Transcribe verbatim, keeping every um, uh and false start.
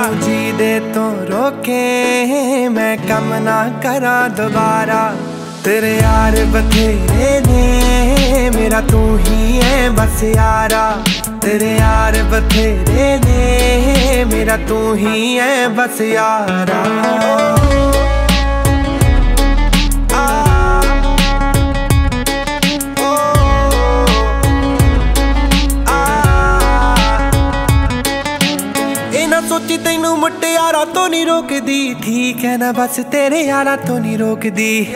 जी दे तो रोके मैं कम ना करा दोबारा। तेरे यार बथेरे ने मेरा तू ही है बस यारा। तेरे यार बथेरे ने मेरा तू ही है बस यारा। सोची तेनू मुट्टे यारा तो नहीं रोकदी, ठीक है ना बस तेरे यारा तो नहीं रोकदी।